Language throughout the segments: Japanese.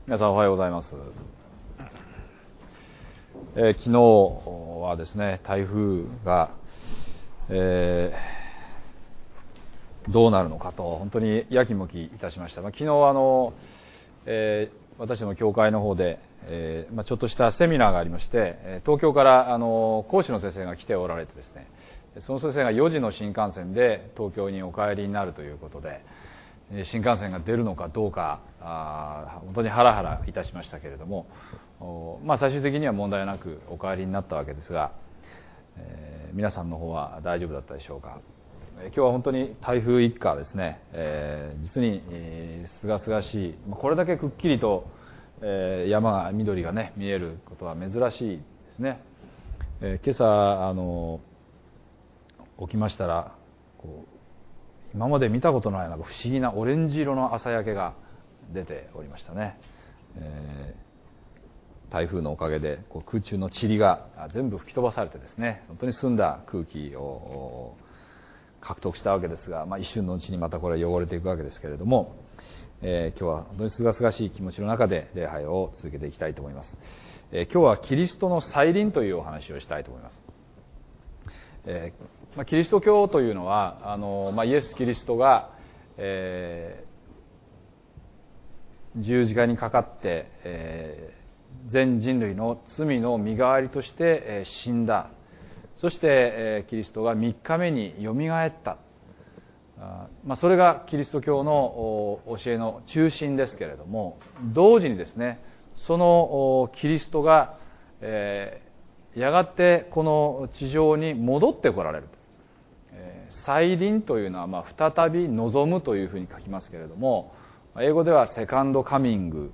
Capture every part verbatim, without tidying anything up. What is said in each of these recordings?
皆さんおはようございます。えー、昨日はですね、台風が、えー、どうなるのかと本当にやきもきいたしました。まあ、昨日あの、えー、私の教会の方で、えーまあ、ちょっとしたセミナーがありまして、東京からあの講師の先生が来ておられてですね、その先生がよじの新幹線で東京にお帰りになるということで、新幹線が出るのかどうか、あ本当にハラハラいたしましたけれども、まあ、最終的には問題なくお帰りになったわけですが、えー、皆さんの方は大丈夫だったでしょうか。今日は本当に台風一過ですね、えー、実にすがすがしい、これだけくっきりと、えー、山が緑がね見えることは珍しいですね。えー、今朝あの起きましたら、こう今まで見たことないなんか不思議なオレンジ色の朝焼けが出ておりましたね。えー、台風のおかげでこう空中の塵が全部吹き飛ばされてですね、本当に澄んだ空気を獲得したわけですが、まあ、一瞬のうちにまたこれ汚れていくわけですけれども、えー、今日は本当にすがすがしい気持ちの中で礼拝を続けていきたいと思います。えー、今日はキリストの再臨というお話をしたいと思います。えーまあ、キリスト教というのはあの、まあ、イエス・キリストが、えー、十字架にかかって、えー、全人類の罪の身代わりとして、えー、死んだ。そして、えー、キリストがみっかめによみがえった。あまあ、それがキリスト教の教えの中心ですけれども、同時にですね、そのキリストが、えー、やがてこの地上に戻ってこられる。再臨というのは、まあ、再び望むというふうに書きますけれども、英語ではセカンドカミング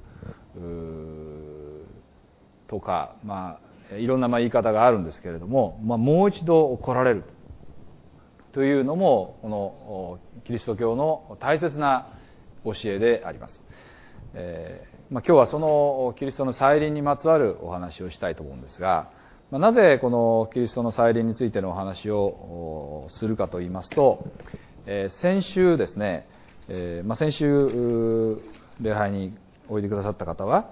とか、まあ、いろんなまあ言い方があるんですけれども、まあ、もう一度来られるというのもこのキリスト教の大切な教えであります。えーまあ、今日はそのキリストの再臨にまつわるお話をしたいと思うんですが、なぜこのキリストの再臨についてのお話をするかといいますと、えー、先週ですね、えーまあ、先週礼拝においでくださった方は、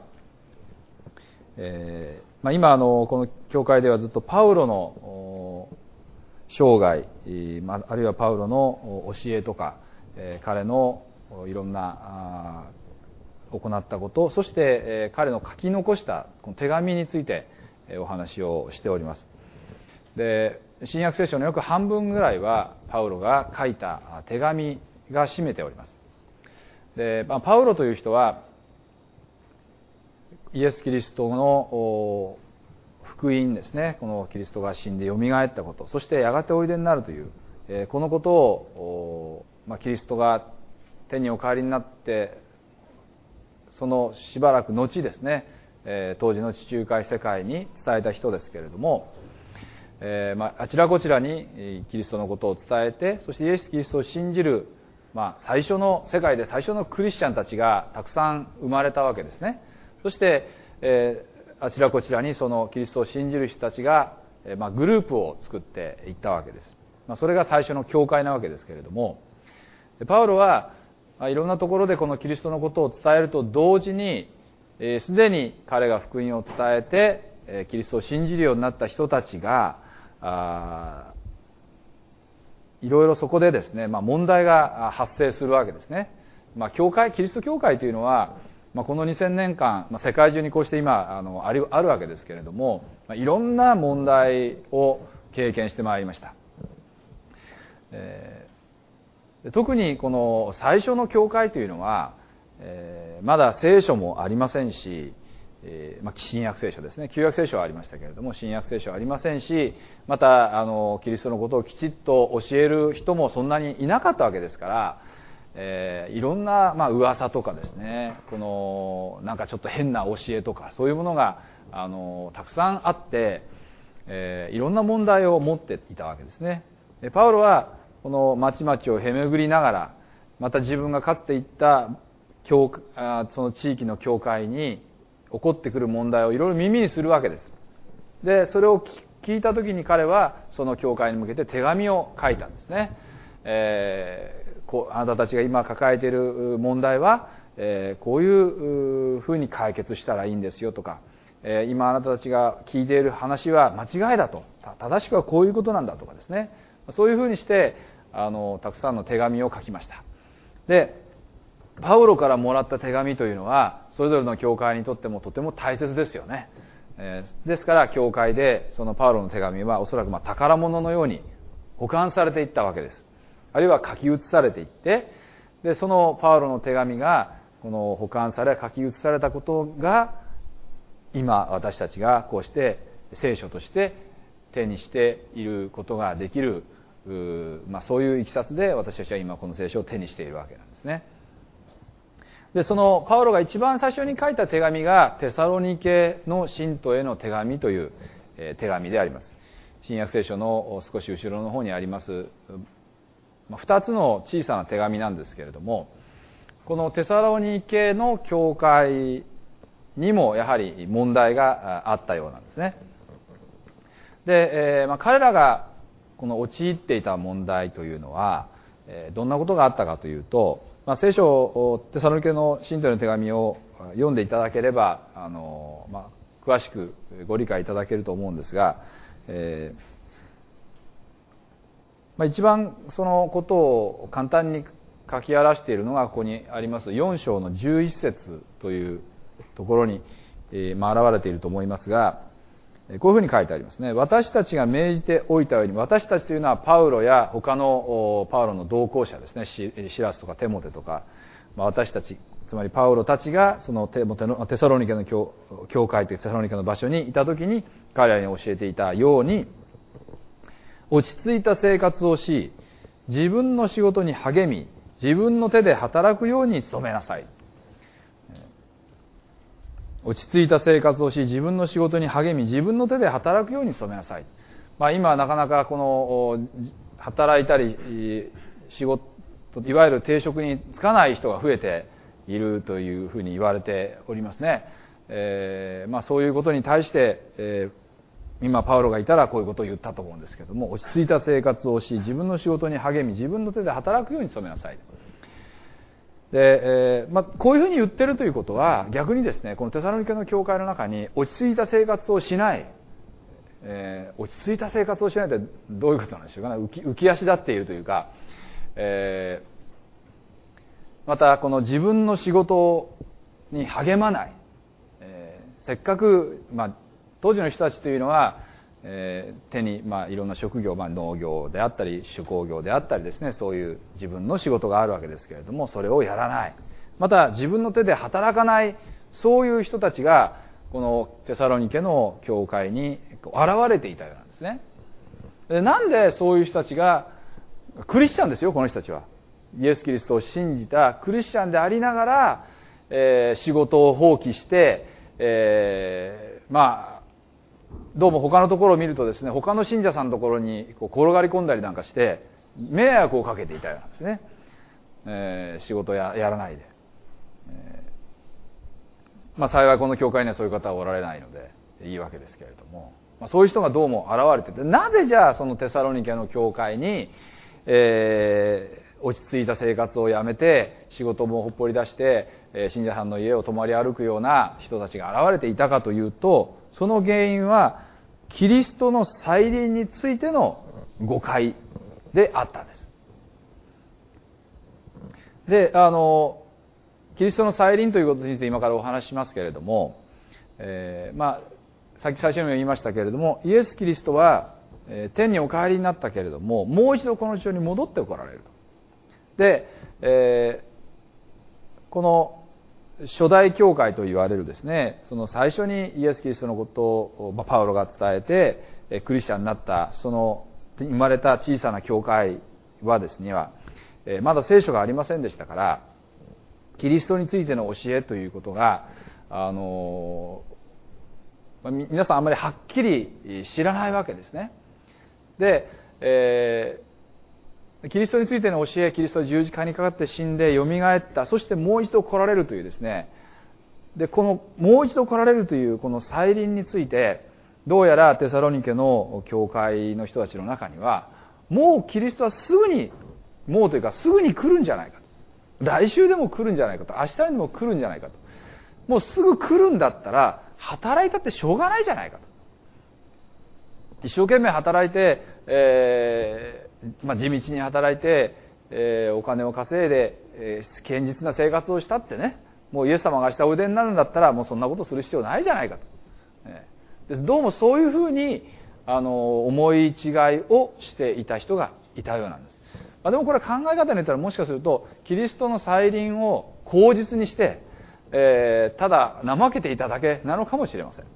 えーまあ、今あのこの教会ではずっとパウロの生涯、あるいはパウロの教えとか、えー、彼のいろんな行ったこと、そして、えー、彼の書き残したこの手紙についてお話をしております。で、新約聖書の約半分ぐらいはパウロが書いた手紙が占めております。で、まあ、パウロという人はイエス・キリストの福音ですね、このキリストが死んでよみがえったこと、そしてやがておいでになるという、えー、このことを、まあ、キリストが天にお帰りになってそのしばらく後ですね、当時の地中海世界に伝えた人ですけれども、えーまあ、あちらこちらにキリストのことを伝えて、そしてイエス・キリストを信じる、まあ、最初の世界で最初のクリスチャンたちがたくさん生まれたわけですね。そして、えー、あちらこちらにそのキリストを信じる人たちが、えーまあ、グループを作っていったわけです。まあ、それが最初の教会なわけですけれども、パウロは、まあ、いろんなところでこのキリストのことを伝えると同時に、す、えー、でに彼が福音を伝えて、えー、キリストを信じるようになった人たちがあいろいろそこでですね、まあ、問題が発生するわけですね。まあ、教会、キリスト教会というのは、まあ、このにせんねんかん、まあ、世界中にこうして今あのある、あるわけですけれども、まあ、いろんな問題を経験してまいりました。えー、特にこの最初の教会というのは、えー、まだ聖書もありませんし、えーまあ、新約聖書ですね、旧約聖書はありましたけれども新約聖書はありませんし、またあのキリストのことをきちっと教える人もそんなにいなかったわけですから、えー、いろんな、まあ、噂とかですね、このなんかちょっと変な教えとかそういうものがあのたくさんあって、えー、いろんな問題を持っていたわけですね。でパウロはこの町々をへ巡りながら、また自分がかつて行った教その地域の教会に起こってくる問題をいろいろ耳にするわけです。でそれを聞いた時に彼はその教会に向けて手紙を書いたんですね。えー、こうあなたたちが今抱えている問題はえー、こういうふうに解決したらいいんですよとか、えー、今あなたたちが聞いている話は間違いだと、正しくはこういうことなんだとかですね、そういうふうにしてあのたくさんの手紙を書きました。でパウロからもらった手紙というのはそれぞれの教会にとってもとても大切ですよね。えー、ですから教会でそのパウロの手紙はおそらくまあ宝物のように保管されていったわけです。あるいは書き写されていって、でそのパウロの手紙がこの保管され書き写されたことが今私たちがこうして聖書として手にしていることができる、まあ、そういういきさつで私たちは今この聖書を手にしているわけなんですね。でそのパウロが一番最初に書いた手紙がテサロニケの信徒への手紙という手紙であります。新約聖書の少し後ろの方にあります二つの小さな手紙なんですけれども、このテサロニケの教会にもやはり問題があったようなんですね。で、えーまあ、彼らがこの陥っていた問題というのは、えー、どんなことがあったかというと、まあ、聖書テサロニケの信徒への手紙を読んでいただければあの、まあ、詳しくご理解いただけると思うんですが、えーまあ、一番そのことを簡単に書き表しているのがここにありますよん章のじゅういち節というところに、えーまあ、現れていると思いますが、こういうふうに書いてありますね。私たちが命じておいたように、私たちというのはパウロや他のパウロの同行者ですね、シラスとかテモテとか、まあ、私たち、つまりパウロたちがそのテモテのテサロニケの 教, 教会というテサロニケの場所にいたときに彼らに教えていたように、落ち着いた生活をし、自分の仕事に励み、自分の手で働くように努めなさい。落ち着いた生活をし、自分の仕事に励み、自分の手で働くように努めなさい。まあ、今はなかなかこの働いたり仕事、いわゆる定職に就かない人が増えているというふうに言われておりますね。えー、まあそういうことに対して、えー、今パウロがいたらこういうことを言ったと思うんですけども、落ち着いた生活をし、自分の仕事に励み、自分の手で働くように努めなさい。で、えーまあ、こういうふうに言ってるということは逆にですね、このテサロニケの教会の中に落ち着いた生活をしない、えー、落ち着いた生活をしないってどういうことなんでしょうかね。浮き、浮き足立っているというか、えー、またこの自分の仕事に励まない、えー、せっかく、まあ、当時の人たちというのはえー、手に、まあ、いろんな職業、まあ、農業であったり手工業であったりですね、そういう自分の仕事があるわけですけれども、それをやらない、また自分の手で働かない、そういう人たちがこのテサロニケの教会に現れていたようなんですね。で、なんでそういう人たちが、クリスチャンですよ、この人たちはイエス・キリストを信じたクリスチャンでありながら、えー、仕事を放棄して、えー、まあどうも他のところを見るとですね、他の信者さんのところにこう転がり込んだりなんかして迷惑をかけていたようなんですね。えー、仕事ややらないで、えー、まあ幸いこの教会にはそういう方はおられないのでいいわけですけれども、まあ、そういう人がどうも現れてて、なぜじゃあそのテサロニケの教会に、えー、落ち着いた生活をやめて仕事もほっぽり出して、えー、信者さんの家を泊まり歩くような人たちが現れていたかというと、その原因はキリストの再臨についての誤解であったんです。で、あのキリストの再臨ということについて今からお話ししますけれども、えー、まあさっき最初にも言いましたけれども、イエス・キリストは、えー、天にお帰りになったけれども、もう一度この地上に戻ってこられると。で、えー、この初代教会と言われるですね、その最初にイエス・キリストのことを、まあ、パウロが伝えてクリスチャンになったその生まれた小さな教会はですね、まだ聖書がありませんでしたから、キリストについての教えということがあの皆さんあんまりはっきり知らないわけですね。で、えーキリストについての教え、キリストは十字架にかかって死んで蘇った、そしてもう一度来られるというですね、でこのもう一度来られるというこの再臨について、どうやらテサロニケの教会の人たちの中には、もうキリストはすぐに、もうというかすぐに来るんじゃないか、 来週でも来るんじゃないかと、明日にも来るんじゃないかと、もうすぐ来るんだったら働いたってしょうがないじゃないかと。一生懸命働いて、えーまあ、地道に働いて、えー、お金を稼いで、えー、堅実な生活をしたってね、もうイエス様が明日おいでになるんだったらもうそんなことする必要ないじゃないかと、えー、どうもそういうふうにあの思い違いをしていた人がいたようなんです。まあ、でもこれは考え方によったらもしかするとキリストの再臨を口実にして、えー、ただ怠けていただけなのかもしれません。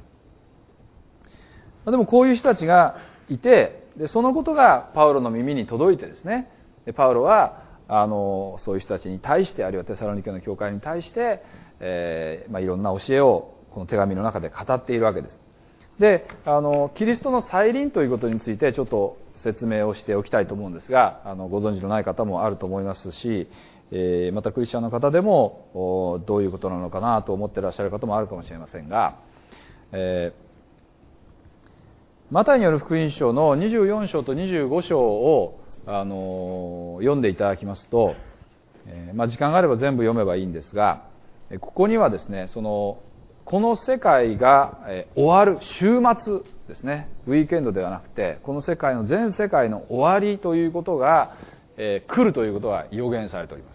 でもこういう人たちがいて、でそのことがパウロの耳に届いてですね、でパウロはあのそういう人たちに対して、あるいはテサロニケの教会に対して、えーまあ、いろんな教えをこの手紙の中で語っているわけです。であのキリストの再臨ということについてちょっと説明をしておきたいと思うんですが、あのご存知のない方もあると思いますし、えー、またクリスチャンの方でもどういうことなのかなと思っていらっしゃる方もあるかもしれませんが、えーマタイによる福音書のにじゅうよん章とにじゅうご章を、あの読んでいただきますと、えーまあ、時間があれば全部読めばいいんですが、ここにはですね、そのこの世界が、えー、終わる終末ですね、ウィーケンドではなくてこの世界の全世界の終わりということが、えー、来るということが予言されております。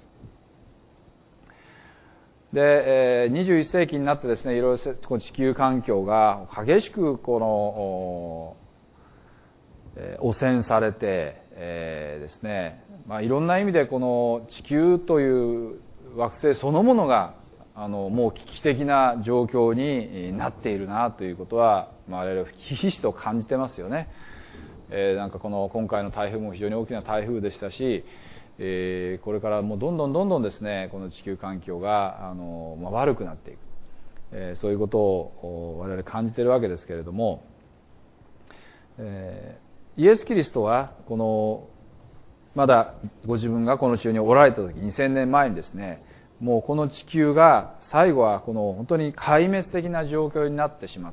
で、にじゅういっ世紀になってですね、いろいろ地球環境が激しくこの汚染されて、えー、ですね、まあ、いろんな意味でこの地球という惑星そのものがあのもう危機的な状況になっているなということは、まあ、我々ひしひしと感じてますよね。えー、なんかこの今回の台風も非常に大きな台風でしたし、えー、これからもうどんどんどんどんですね、この地球環境があの、まあ、悪くなっていく、えー、そういうことを我々感じているわけですけれども、えー、イエス・キリストはこのまだご自分がこの地球におられた時にせんねんまえにですね、もうこの地球が最後はこの本当に壊滅的な状況になってしまって、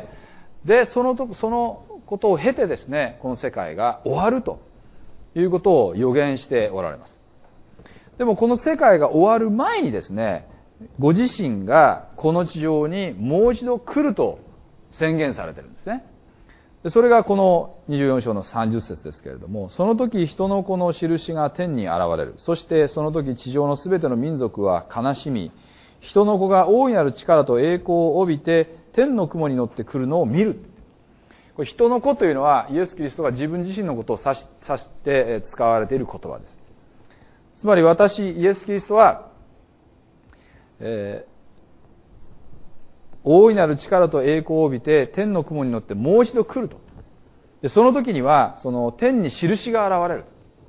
でそのとそのことを経てですね、この世界が終わるということを予言しておられます。でもこの世界が終わる前にですね、ご自身がこの地上にもう一度来ると宣言されているんですね。それがこのにじゅうよん章のさんじゅっ節ですけれども、その時人の子の印が天に現れる。そしてその時地上のすべての民族は悲しみ、人の子が大いなる力と栄光を帯びて天の雲に乗って来るのを見る。これ人の子というのはイエス・キリストが自分自身のことを指し、指して使われている言葉です。つまり私イエス・キリストは、えー大いなる力と栄光を帯びて天の雲に乗ってもう一度来ると。でその時にはその天に印が現れる。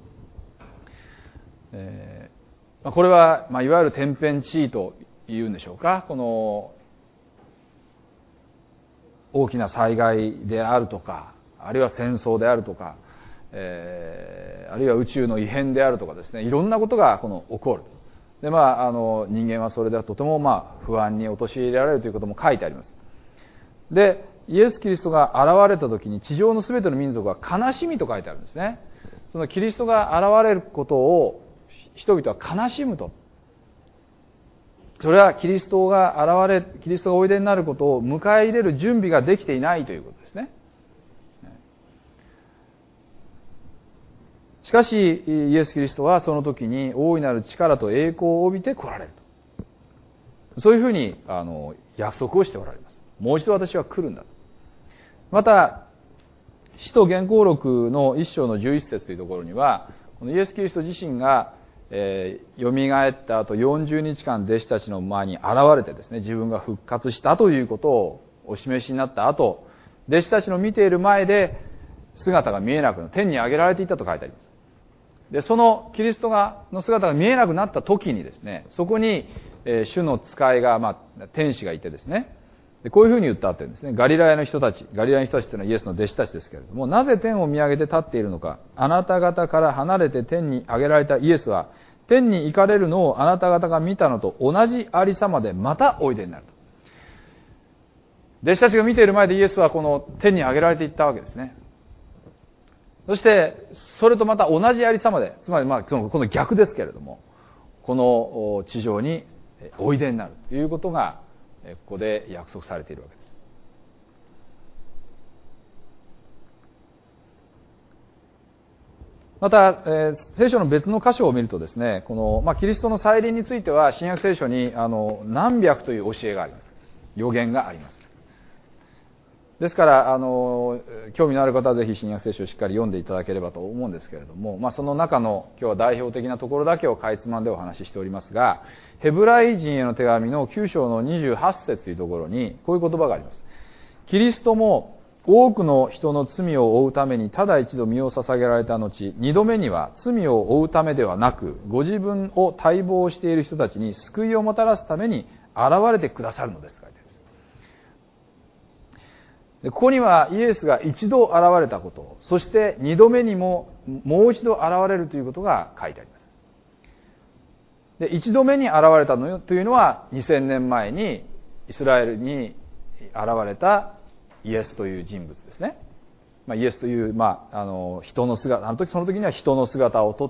えー、これは、まあ、いわゆる天変地異というんでしょうか。この大きな災害であるとか、あるいは戦争であるとか、えー、あるいは宇宙の異変であるとかですね、いろんなことがこの起こる。でまあ、あの人間はそれではとてもまあ不安に陥れられるということも書いてあります。でイエス・キリストが現れた時に地上のすべての民族は悲しみと書いてあるんですね。そのキリストが現れることを人々は悲しむと。それはキリストが現れキリストがおいでになることを迎え入れる準備ができていないということですね。しかしイエス・キリストはその時に大いなる力と栄光を帯びて来られると、そういうふうにあの約束をしておられます。もう一度私は来るんだと。また使徒言行録の一章のじゅう一節というところには、このイエス・キリスト自身が、えー、よみがえった後よんじゅうにちかん弟子たちの前に現れてですね、自分が復活したということをお示しになった後、弟子たちの見ている前で姿が見えなくな天に上げられていたと書いてあります。でそのキリストがの姿が見えなくなった時にですね、そこに、えー、主の使いが、まあ、天使がいてですね、でこういうふうに言ったっていうんですね。ガリラヤの人たち、ガリラヤの人たちというのはイエスの弟子たちですけれども、なぜ天を見上げて立っているのか。あなた方から離れて天に上げられたイエスは、天に行かれるのをあなた方が見たのと同じありさまでまたおいでになると。弟子たちが見ている前でイエスはこの天に上げられていったわけですね。そしてそれとまた同じありさまで、つまりまあそのこの逆ですけれども、 この地上においでになるということがここで約束されているわけです。また、えー、聖書の別の箇所を見るとですね、この、まあ、キリストの再臨については新約聖書にあの何百という教えがあります。予言があります。ですからあの興味のある方はぜひ新約聖書をしっかり読んでいただければと思うんですけれども、まあ、その中の今日は代表的なところだけをかいつまんでお話ししておりますが、ヘブライ人への手紙のきゅう章のにじゅうはち節というところにこういう言葉があります。キリストも多くの人の罪を負うためにただ一度身を捧げられた後、二度目には罪を負うためではなく、ご自分を待望している人たちに救いをもたらすために現れてくださるのですと書いてあります。でここにはイエスが一度現れたこと、そして二度目にももう一度現れるということが書いてあります。で一度目に現れたのというのはにせんねんまえにイスラエルに現れたイエスという人物ですね。まあ、イエスという、まあ、あの人の姿、あの時その時には人の姿をとって、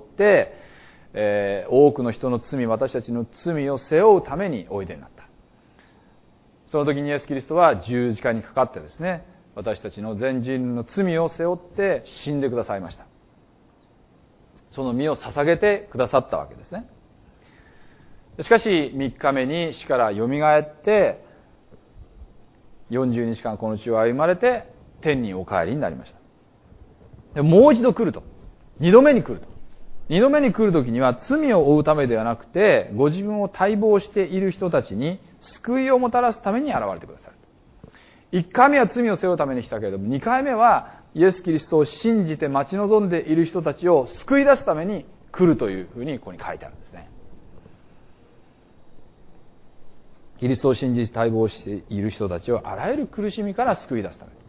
えー、多くの人の罪、私たちの罪を背負うためにおいでになった。その時にイエス・キリストは十字架にかかってですね、私たちの全人類の罪を背負って死んでくださいました。その身を捧げてくださったわけですね。しかしみっかめに死からよみがえってよんじゅうにちかんこの地を歩まれて天にお帰りになりました。でもう一度来ると。二度目に来ると。二度目に来るときには罪を負うためではなくて、ご自分を待望している人たちに救いをもたらすために現れてくださる。一回目は罪を背負うために来たけれども、二回目はイエス・キリストを信じて待ち望んでいる人たちを救い出すために来るというふうにここに書いてあるんですね。キリストを信じて待望している人たちをあらゆる苦しみから救い出すために。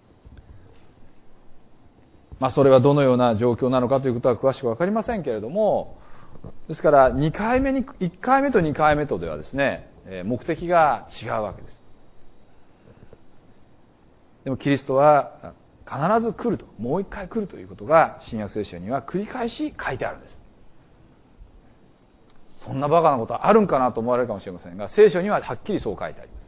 まあそれはどのような状況なのかということは詳しくわかりませんけれども、ですからにかいめに、いっかいめとにかいめとではですね、目的が違うわけです。でもキリストは必ず来ると、もう一回来るということが新約聖書には繰り返し書いてあるんです。そんなバカなことはあるんかなと思われるかもしれませんが、聖書にははっきりそう書いてあります。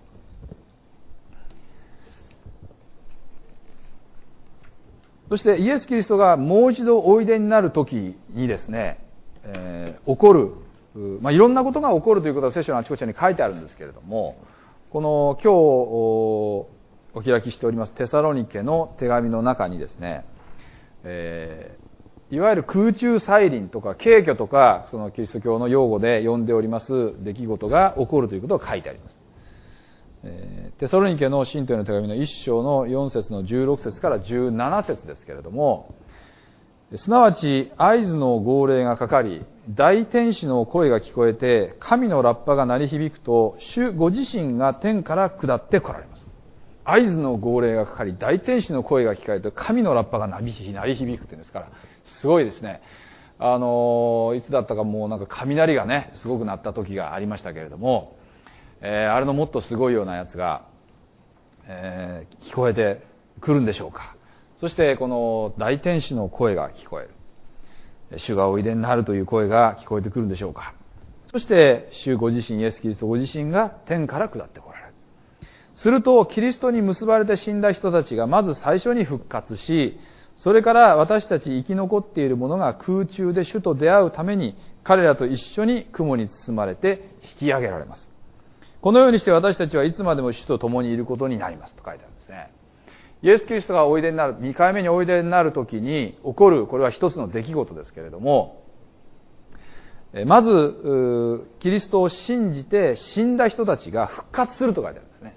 そしてイエス・キリストがもう一度おいでになるときにですね、えー、起こる、まあ、いろんなことが起こるということは聖書のあちこちに書いてあるんですけれども、この今日お開きしておりますテサロニケの手紙の中にですね、えー、いわゆる空中再臨とか軽挙とか、そのキリスト教の用語で呼んでおります出来事が起こるということが書いてあります。えー、テサロニケの信徒への手紙の一章のよん節のじゅうろく節からじゅうなな節ですけれども、すなわち合図の号令がかかり、大天使の声が聞こえて、神のラッパが鳴り響くと、主ご自身が天から下って来られます。合図の号令がかかり、大天使の声が聞こえて、神のラッパが鳴り響くって言うんですから、すごいですね。あのいつだったかもうなんか雷がねすごく鳴った時がありましたけれども、えー、あれのもっとすごいようなやつが、えー、聞こえてくるんでしょうか。そしてこの大天使の声が聞こえる、主がおいでになるという声が聞こえてくるんでしょうか。そして主ご自身、イエス・キリストご自身が天から下ってこられる。するとキリストに結ばれて死んだ人たちがまず最初に復活し、それから私たち生き残っている者が空中で主と出会うために彼らと一緒に雲に包まれて引き上げられます。このようにして私たちはいつまでも主と共にいることになりますと書いてあるんですね。イエス・キリストがおいでになる、にかいめにおいでになるときに起こる、これは一つの出来事ですけれども、まずキリストを信じて死んだ人たちが復活すると書いてあるんですね。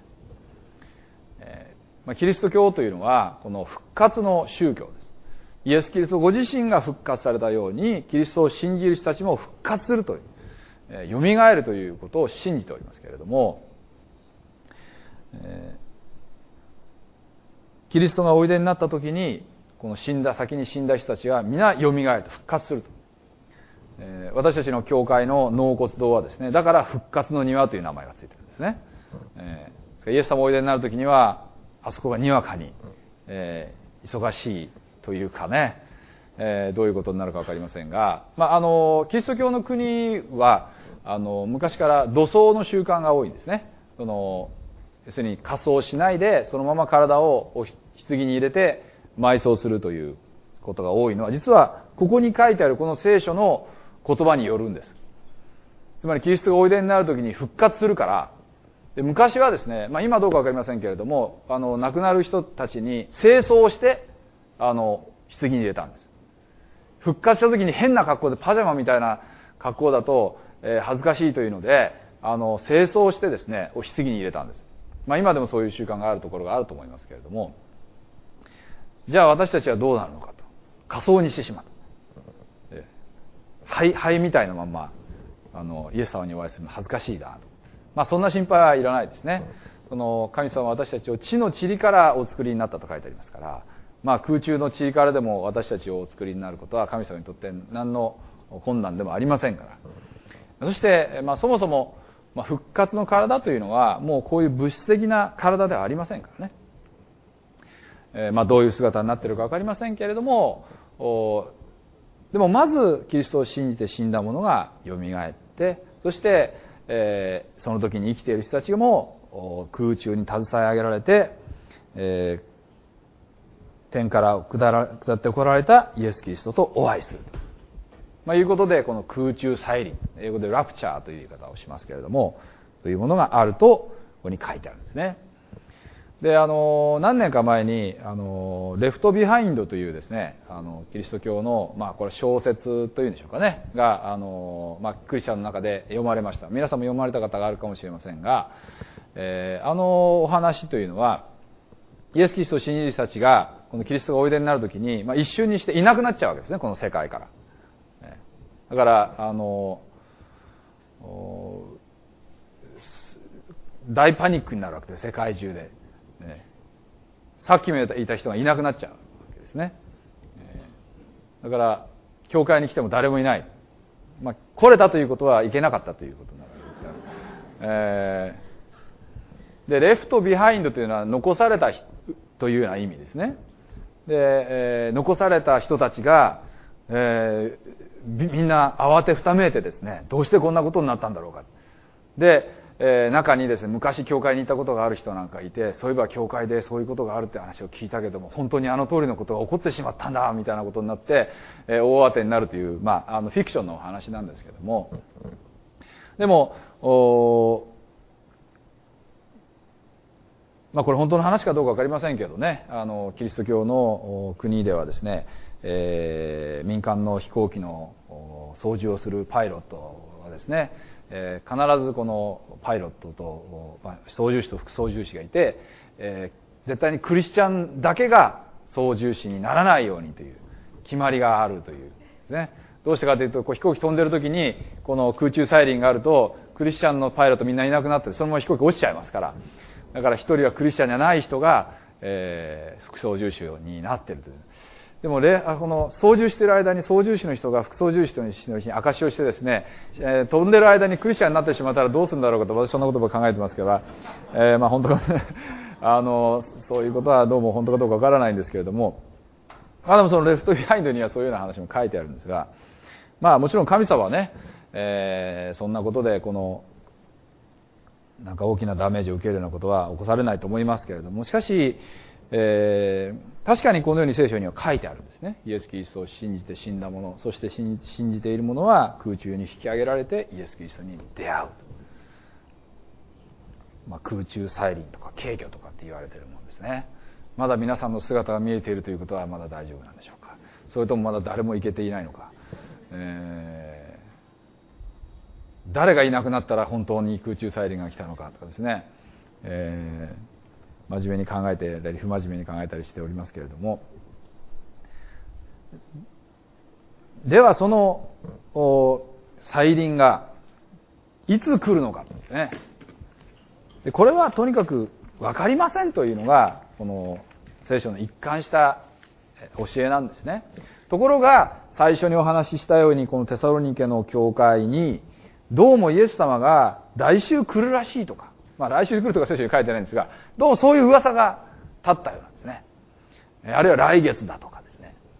キリスト教というのはこの復活の宗教です。イエス・キリストご自身が復活されたように、キリストを信じる人たちも復活するという、よみがえるということを信じておりますけれども、えー、キリストがおいでになった時に、この死んだ先に死んだ人たちが皆よみがえると、復活すると、えー、私たちの教会の納骨堂はですね、だから復活の庭という名前がついてるんですね。えー、イエス様おいでになる時にはあそこがにわかに、えー、忙しいというかね、 えー、どういうことになるか分かりませんが、まあ、あのキリスト教の国はあの昔から土葬の習慣が多いんですね。その要するに火葬しないでそのまま体を棺に入れて埋葬するということが多いのは、実はここに書いてあるこの聖書の言葉によるんです。つまりキリストがおいでになるときに復活するから、で昔はですね、まあ、今どうかわかりませんけれども、あの亡くなる人たちに清掃してあの棺に入れたんです。復活したときに変な格好でパジャマみたいな格好だと、えー、恥ずかしいというので、あの清掃してですねお棺に入れたんです。まあ、今でもそういう習慣があるところがあると思いますけれども、じゃあ私たちはどうなるのかと。火葬にしてしまった。灰、灰みたいなまんまあのイエス様にお会いするの恥ずかしいなと。まあそんな心配はいらないですね。その神様は私たちを地の塵からお作りになったと書いてありますから、まあ空中の塵からでも私たちをお作りになることは神様にとって何の困難でもありませんから。そして、まあ、そもそもまあ復活の体というのはもうこういう物質的な体ではありませんからね。えー、まあどういう姿になっているか分かりませんけれども、でもまずキリストを信じて死んだ者がよみがえって、そして、えー、その時に生きている人たちも空中に携え上げられて、えー、天から下ら下ってこられたイエス・キリストとお会いすると、まあ、いうことで、この空中再臨、英語でラプチャーという言い方をしますけれども、というものがあるとここに書いてあるんですね。で、あの何年か前にあのレフトビハインドというですね、あのキリスト教のまあこれ小説というんでしょうかねがあのまあクリスチャンの中で読まれました。皆さんも読まれた方があるかもしれませんが、えー、あのお話というのはイエス・キリストを信じる人たちがこのキリストがおいでになるときに、まあ、一瞬にしていなくなっちゃうわけですね、この世界から。だからあの大パニックになるわけです、世界中で。ね、さっきも言った人がいなくなっちゃうわけですね。だから教会に来ても誰もいない、まあ、来れたということは行けなかったということになるわけですが、えー、でレフトビハインドというのは残されたというような意味ですね。で、えー、残された人たちが、えー、みんな慌てふためいてですね、どうしてこんなことになったんだろうか。でえー、中にですね、昔教会に行ったことがある人なんかいて、そういえば教会でそういうことがあるって話を聞いたけども、本当にあの通りのことが起こってしまったんだみたいなことになって、えー、大慌てになるという、まあ、あのフィクションの話なんですけども、でもまあ、これ本当の話かどうか分かりませんけどね、あのキリスト教の国ではですね、えー、民間の飛行機の操縦をするパイロットはですね、えー、必ずこのパイロットと、まあ、操縦士と副操縦士がいて、えー、絶対にクリスチャンだけが操縦士にならないようにという決まりがあるというですね。どうしてかというと、こう飛行機飛んでる時にこの空中再臨があるとクリスチャンのパイロットみんないなくなってそのまま飛行機落ちちゃいますから、だから一人はクリスチャンじゃない人が、えー、副操縦士になっているという。でもこの操縦している間に操縦士の人が副操縦士の人に証しをしてですね、えー、飛んでる間にクリスチャンになってしまったらどうするんだろうかと、私そんなことを考えてますけど、えー、まあ本当かあのそういうことはどうも本当かどうかわからないんですけれども、まあでもそのレフトビハインドにはそういうような話も書いてあるんですが、まあもちろん神様はね、えー、そんなことでこのなんか大きなダメージを受けるようなことは起こされないと思いますけれども、しかし、えー、確かにこのように聖書には書いてあるんですね。イエス・キリストを信じて死んだ者、そして信じている者は空中に引き上げられてイエス・キリストに出会う、まあ、空中再臨とか軽挙とかって言われているものですね。まだ皆さんの姿が見えているということはまだ大丈夫なんでしょうか。それともまだ誰も行けていないのか、えー、誰がいなくなったら本当に空中再臨が来たのかとかですね、えー真面目に考えてたり不真面目に考えたりしておりますけれども、ではその再臨がいつ来るのかですね。でこれはとにかく分かりませんというのがこの聖書の一貫した教えなんですね。ところが最初にお話ししたようにこのテサロニケの教会にどうもイエス様が来週来るらしいとか、まあ来週来るとか聖書に書いてないんですが、どうもそういう噂が立ったようなんですね。あるいは来月だとかですね。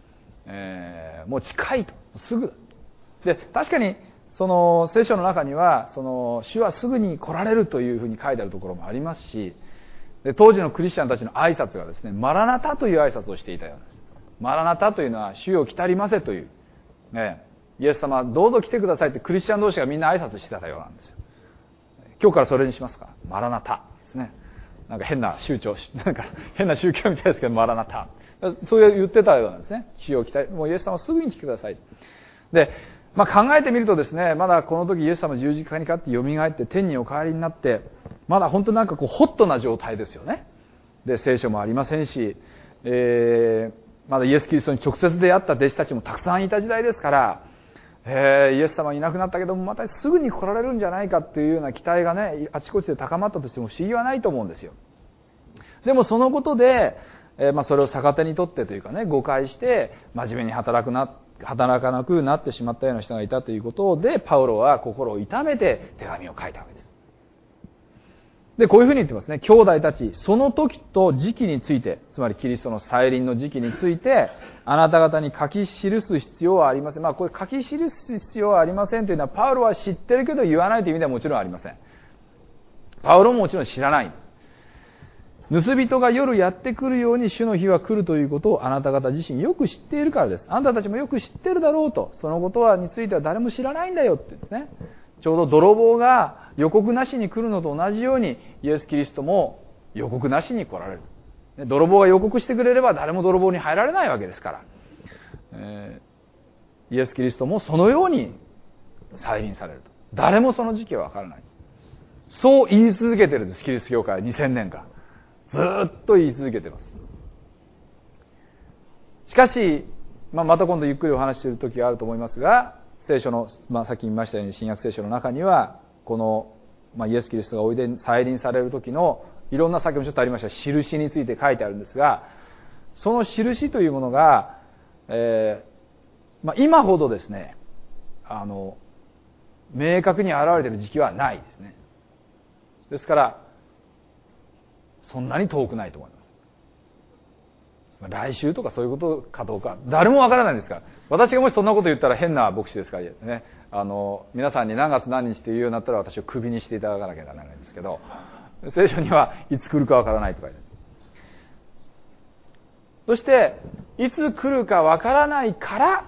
えー、もう近いと、すぐで、確かにその聖書の中にはその主はすぐに来られるというふうに書いてあるところもありますし、で当時のクリスチャンたちの挨拶がですね、マラナタという挨拶をしていたようです。マラナタというのは主よ来たりませという、ね、イエス様どうぞ来てくださいってクリスチャン同士がみんな挨拶してたようなんですよ。今日からそれにしますか。マラナタですね。なんか変な宗教、なんか変な宗教みたいですけど、マラナタ。そういう言ってたようなんですね。主よ来たり、もうイエス様すぐに来てください。で、まあ、考えてみるとですね、まだこの時イエス様十字架にかかって蘇って天にお帰りになって、まだ本当なんかこうホットな状態ですよね。で、聖書もありませんし、えーまだイエス・キリストに直接出会った弟子たちもたくさんいた時代ですから、えー、イエス様いなくなったけどもまたすぐに来られるんじゃないかっていうような期待がね、あちこちで高まったとしても不思議はないと思うんですよ。でもそのことで、えーまあ、それを逆手にとってというかね、誤解して真面目に働くな働かなくなってしまったような人がいたということで、パウロは心を痛めて手紙を書いたわけです。で、こういうふうに言ってますね。兄弟たち、その時と時期について、つまりキリストの再臨の時期について、あなた方に書き記す必要はありません。まあ、これ書き記す必要はありませんというのは、パウロは知ってるけど言わないという意味ではもちろんありません。パウロももちろん知らないんです。盗人が夜やってくるように主の日は来るということをあなた方自身よく知っているからです。あなたたちもよく知ってるだろうと。そのことはについては誰も知らないんだよって言うんですね。ちょうど泥棒が予告なしに来るのと同じように、イエス・キリストも予告なしに来られる。泥棒が予告してくれれば誰も泥棒に入られないわけですから、えー、イエス・キリストもそのように再臨されると。誰もその時期はわからない。そう言い続けてるんです、キリスト教会はにせんねんかん。ずっと言い続けてます。しかし、まあ、また今度ゆっくりお話しする時があると思いますが、聖書の、まあ、さっき言いましたように新約聖書の中にはこの、まあ、イエス・キリストがおいで再臨される時のいろんな、さっきもちょっとありました印について書いてあるんですが、その印というものが、えーまあ、今ほどですね、あの明確に現れている時期はないですね。ですからそんなに遠くないと思います。来週とかそういうことかどうか誰もわからないんですから。私がもしそんなこと言ったら変な牧師ですからね、あの皆さんに何月何日って言うようになったら私をクビにしていただかなきゃならないんですけど、聖書にはいつ来るかわからないとか言って、そしていつ来るかわからないから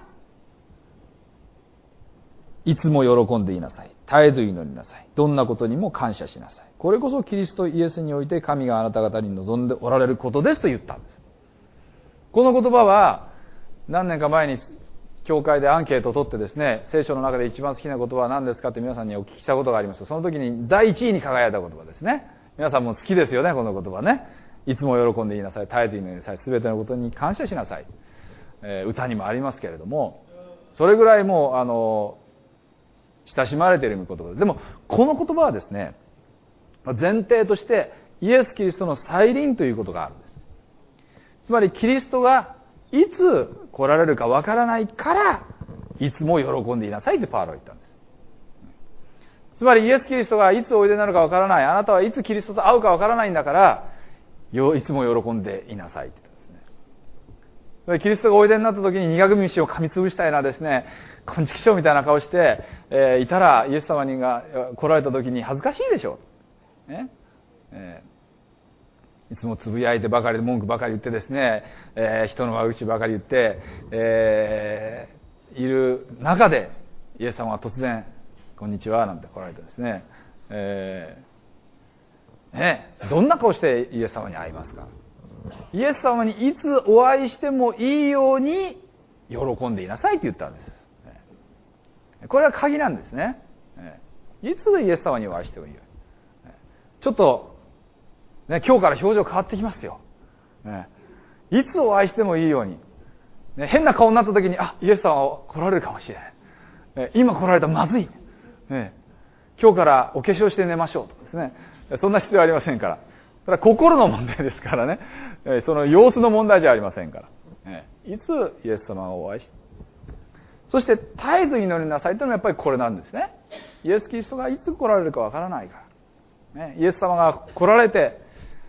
いつも喜んでいなさい、絶えず祈りなさい、どんなことにも感謝しなさい、これこそキリストイエスにおいて神があなた方に望んでおられることですと言ったんです。この言葉は何年か前に教会でアンケートを取ってですね、聖書の中で一番好きな言葉は何ですかって皆さんにお聞きしたことがありました。その時に第一位に輝いた言葉ですね。皆さんも好きですよね、この言葉ね。いつも喜んで言いなさい、絶えず祈りなさい、すべてのことに感謝しなさい、えー、歌にもありますけれども、それぐらいもうあの親しまれている言葉です。でもこの言葉はですね、前提としてイエス・キリストの再臨ということがあるんです。つまりキリストがいつ来られるかわからないからいつも喜んでいなさいってパウロは言ったんです。つまりイエス・キリストがいつおいでになるかわからない、あなたはいつキリストと会うかわからないんだからいつも喜んでいなさいって言ったんですね。つまりキリストがおいでになった時に苦組虫を噛みつぶしたようなですね、こんちきしょうみたいな顔して、えー、いたらイエス様にが来られた時に恥ずかしいでしょう、ねえーいつもつぶやいてばかりで文句ばかり言ってですね、えー、人の悪口ばかり言って、えー、いる中でイエス様は突然こんにちはなんて来られてですね、えー、ねどんな顔してイエス様に会いますか。イエス様にいつお会いしてもいいように喜んでいなさいって言ったんです。これは鍵なんですね。いつイエス様にお会いしてもいいように。ちょっとね、今日から表情変わってきますよ、ね、いつお会いしてもいいように、ね、変な顔になった時にあ、イエス様は来られるかもしれない、ね、今来られたらまずい、ね、今日からお化粧して寝ましょうとかですね、そんな必要はありませんから。ただ心の問題ですからね、その様子の問題じゃありませんから、ね、いつイエス様をお会いして、そして絶えず祈りなさいというのはやっぱりこれなんですね。イエス・キリストがいつ来られるかわからないから、ね、イエス様が来られて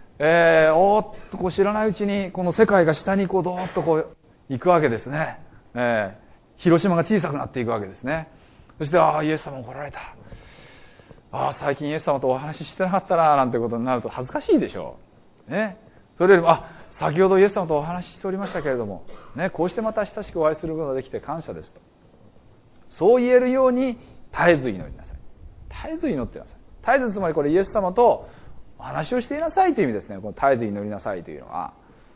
えー、おーっとこう知らないうちにこの世界が下にこうどーっとこう行くわけですね。 えー、広島が小さくなっていくわけですね。そして、ああ、イエス様来られた。ああ、最近イエス様とお話ししてなかったな、なんてことになると恥ずかしいでしょう。ね。それよりも、あ、先ほどイエス様とお話ししておりましたけれども、ね、こうしてまた親しくお会いすることができて感謝ですと。そう言えるように絶えず祈りなさい。絶えず祈ってなさい。絶えずつまりこれイエス様とお話をしていなさいという意味ですね。この絶えず祈りなさいというのは。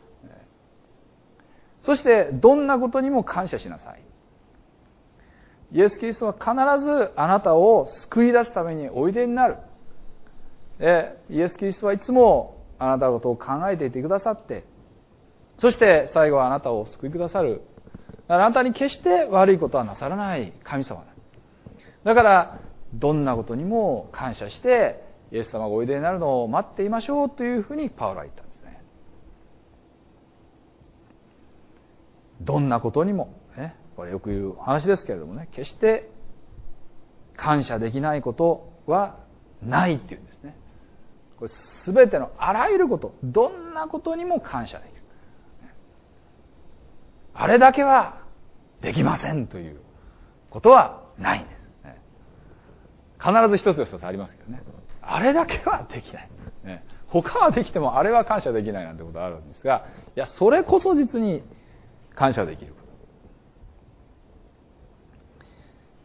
そしてどんなことにも感謝しなさい。イエス・キリストは必ずあなたを救い出すためにおいでになる。イエス・キリストはいつもあなたのことを考えていてくださって、そして最後はあなたを救いくださる。あなたに決して悪いことはなさらない神様だ。だからどんなことにも感謝してイエス様がおいでになるのを待っていましょうというふうにパウロは言ったんですね。どんなことにも、ね、これよく言う話ですけれどもね、決して感謝できないことはないっていうんですね。これ全てのあらゆること、どんなことにも感謝できる。あれだけはできませんということはないんです。必ず一つ一つありますけどね。あれだけはできない。他はできてもあれは感謝できないなんてことがあるんですが、いや、それこそ実に感謝できること。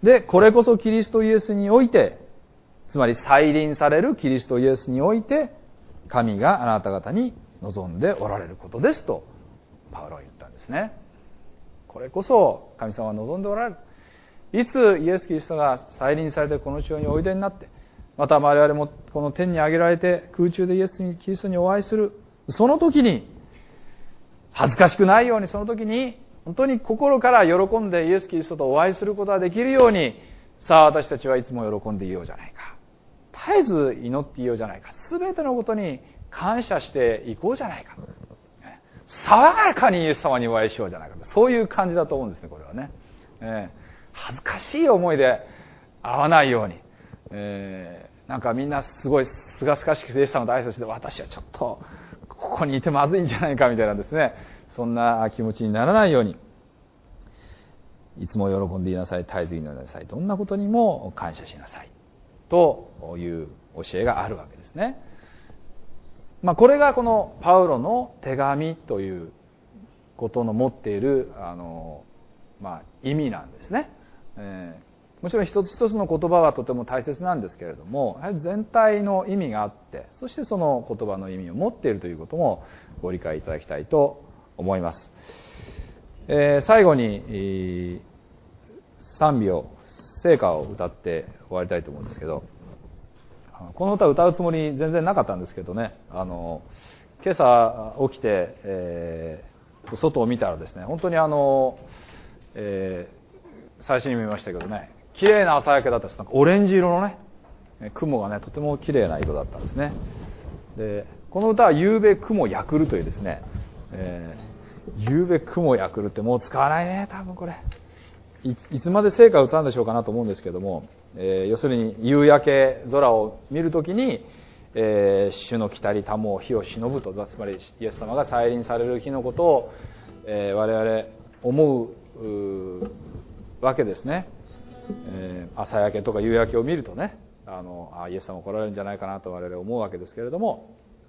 で、これこそキリストイエスにおいて、つまり再臨されるキリストイエスにおいて、神があなた方に望んでおられることですと、パウロは言ったんですね。これこそ神様は望んでおられる。いつイエス・キリストが再臨されてこの地上においでになって、また我々もこの天に上げられて空中でイエス・キリストにお会いする、その時に、恥ずかしくないようにその時に、本当に心から喜んでイエス・キリストとお会いすることができるように、さあ私たちはいつも喜んでいようじゃないか。絶えず祈っていようじゃないか。すべてのことに感謝していこうじゃないか。爽やかにイエス様にお会いしようじゃないか。そういう感じだと思うんですね、これはね。えー、恥ずかしい思いで会わないように。えー、なんかみんなすごいすがすがしくてイエス様と挨拶して、私はちょっとここにいてまずいんじゃないかみたいなですね。そんな気持ちにならないように。いつも喜んでいなさい、絶えず祈りなさい。どんなことにも感謝しなさい。という教えがあるわけですね。まあ、これがこのパウロの手紙ということの持っているあの、まあ、意味なんですね。えー、もちろん一つ一つの言葉はとても大切なんですけれども、全体の意味があって、そしてその言葉の意味を持っているということもご理解いただきたいと思います。えー、最後に、えー、賛美を聖歌を歌って終わりたいと思うんですけど、この歌を歌うつもり全然なかったんですけどね、あの今朝起きて、えー、外を見たらですね、本当にあの、えー、最初に見ましたけどね、綺麗な朝焼けだったんです。なんかオレンジ色のね、雲がね、とても綺麗な色だったんですね。で、この歌は夕べ雲やくるというですね、えー、夕べ雲やくるってもう使わないね、多分これ。いつ、いつまで聖歌を歌うんでしょうかなと思うんですけども、えー、要するに夕焼け空を見るときに、えー、主の来たりたも火を忍ぶと、つまりイエス様が再臨される日のことを、えー、我々思う、うわけですね。えー、朝焼けとか夕焼けを見るとね、あのあイエス様来られるんじゃないかなと我々思うわけですけれども、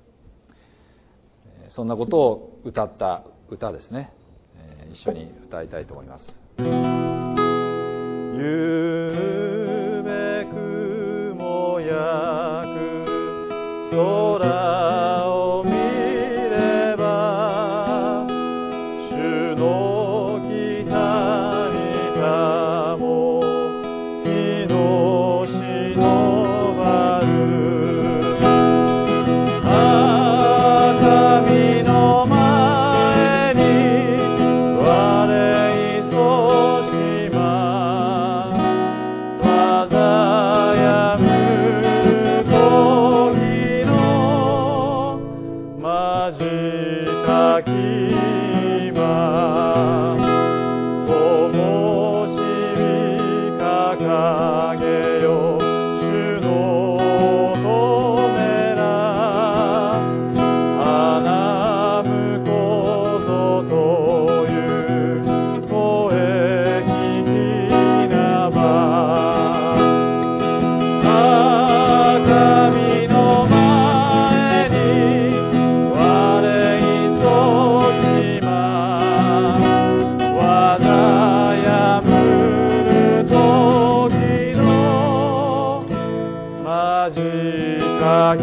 そんなことを歌った歌ですね。えー、一緒に歌いたいと思います。ゆめ雲やく空を見れば、主の来たりかも日の忍ばる、赤身の前に我そしま、さざやむ時の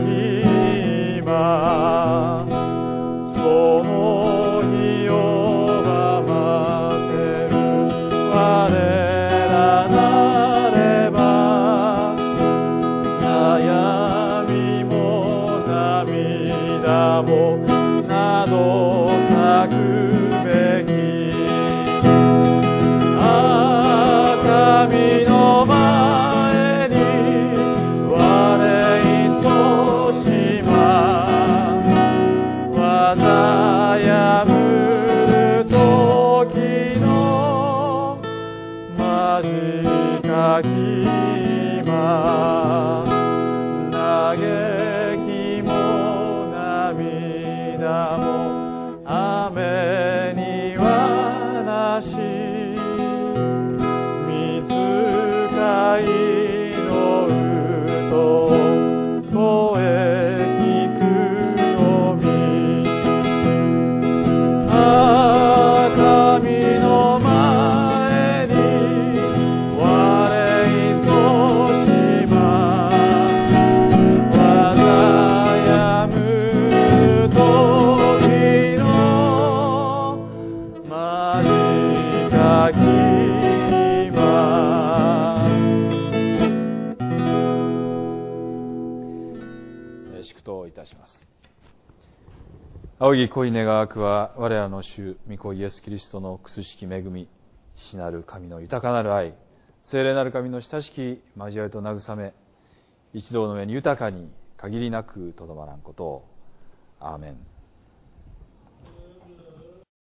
今その日を待てる我らなれば悩みも涙もなどなくべき神の前に我そしま技やむる時の間近き今嘆きも涙も雨にはなし愛のうと声聞くのみ神の前に我そしま技やむ時の間近き祝祷いたします。仰ぎ恋願わくは我らの主御子イエスキリストの苦しき恵み父なる神の豊かなる愛聖霊なる神の親しき交わりと慰め一同の上に豊かに限りなくとどまらんことをアーメン。